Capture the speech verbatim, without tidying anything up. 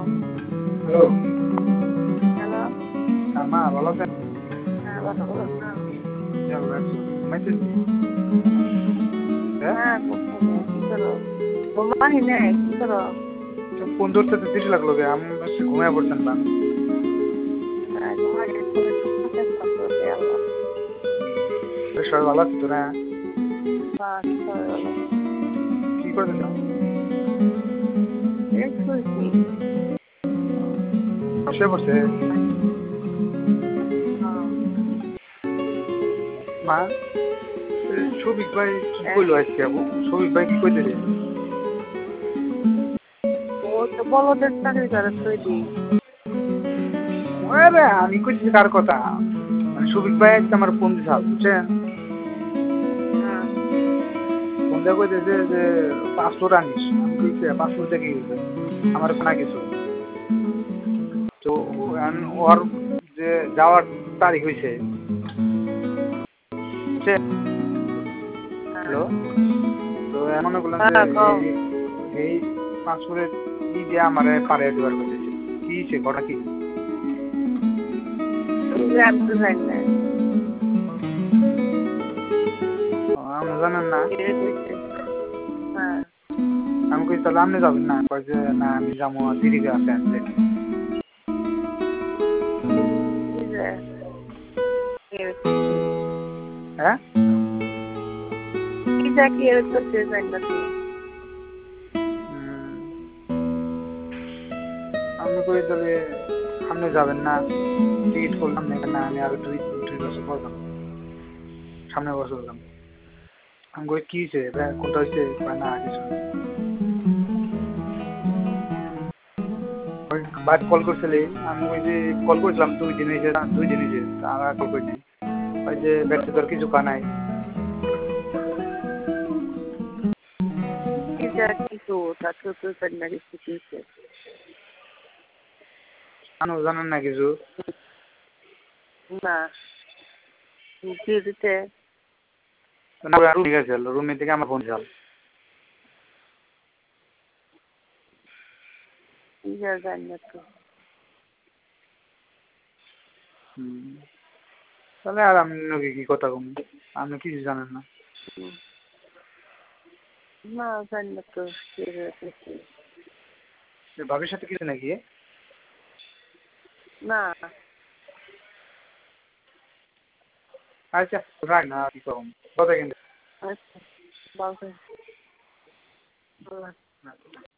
Hello. Hello. হ্যাঁ, মা ভালো আছেন? হ্যাঁ, ভালো আছেন? জি আল্লাহ রাখছে। ঘুমাইছেন কি? হ্যাঁ? হ্যাঁ, ঘুমাইনি। কি করো? ঘুমাই নাই। কি করো? ফোন ধরতে তো দেরি লাগলো গে। আমি ভাবছি ঘুমায় পড়ছেন বা। না, ঘুমাই নাই। ফোনে টুকটাক কাজ করতে আল্লাহ। বেশ সবাই ভালো আছে তো না? বাহ, সবাই ভালো। কি করতেছ? এই শুইছি। শুয়ে পড়ছে? হ্যাঁ। মা, এ, শফিক ভাই কি হ্যাঁ। কইলো আজকে আপু? শফিক ভাই কি কইতেছে? ও তো বলদের চাকরি করে তৈরি। আরে আমি কইতেছি কার কথা? মানে শফিক ভাই আজকে আমার ফোন দিছাল, বুঝছেন? হ্যাঁ। ফোন দিয়ে কইতেছে যে পাসপোর্ট আনিস। আমি কইছি পাসপোর্ট দেখে গেছে। আমার কোনো কিছু। তো এখন ওর যে যাওয়ার তারিখ হইছে। বুঝছেন? হ্যাঁ। হ্যালো। তো মনে করলাম যে হ্যাঁ, কও। এই এই পাসপোর্টের ই দিয়ে আমারে পারে দেওয়ার করতেছে। কি হইছে ঘটনা কি? তুমি আমি তো জানি না। ও, আপনি জানেন না? কে কইছে? হ্যাঁ। আমি কই তাহলে আপনি যাবেন না? কয় যে না আমি যাবো দিদিকে আছে আনতে। কি যে? কে কইছে? হ্যাঁ? কি যে কে কইছে জানি না তো। উম, আমি কই তাহলে আপনি যাবেন না? টিকিট করলাম না না আমি আরো দুই দুই বছর পর যাবো। সামনের বছর যাবো। আমি কই কি হইছে? কোনটা হইছে? কয় না কিছু না। বাদ কল করছিলি আমি ওই যে কল করছিলাম দুই দিন হয়েছে দুই দিন হয়েছে আর কল করি নাই ওই যে ব্যাটে তোর কিছু কানাই কি যে কিছু তা তো তো জানি না কিছু কি হইছে। আনো জানেন না কিছু না। কি দিতে? রুমে গেছিল রুমে থেকে আমার ফোন চাল কি যে জানি না তো। হম তাহলে আর আমি নাকি কি কথা কম আপনি কিছু জানেন না না জানি না তো কি হয়েছে। ভাবির সাথে কিছু নাকি না। আচ্ছা রাখ না কি কম কথা কিন্তু আচ্ছা, বাবা।